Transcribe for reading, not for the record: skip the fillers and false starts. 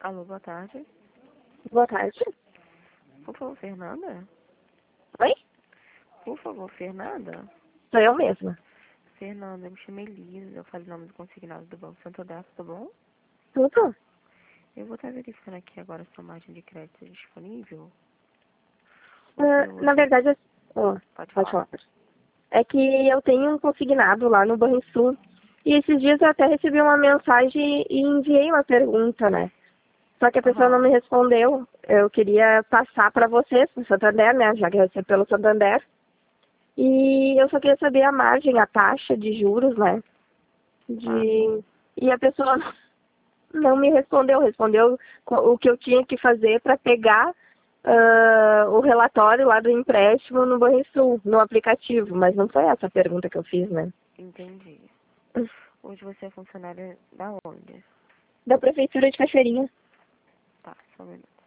Alô, boa tarde. Boa tarde. Por favor, Fernanda? Oi? Por favor, Fernanda? Sou eu mesma. Fernanda, eu me chamo Elisa, eu falo o nome do consignado do Banco Santander, tá bom? Tudo? Eu vou estar verificando aqui agora se a margem de crédito é disponível. Na verdade, Pode pode falar. falar. É que eu tenho um consignado lá no Banrisul. E esses dias eu até recebi uma mensagem e enviei uma pergunta, né? Só que a pessoa não me respondeu. Eu queria passar para vocês, pro Santander, né? Já que eu recebi pelo Santander. E eu só queria saber a margem, a taxa de juros, né? E a pessoa não me respondeu. Respondeu o que eu tinha que fazer para pegar o relatório lá do empréstimo no Banrisul, no aplicativo. Mas não foi essa a pergunta que eu fiz, né? Entendi. Hoje você é funcionária da onde? Da Prefeitura de Cachoeirinha. Tá, só um minuto.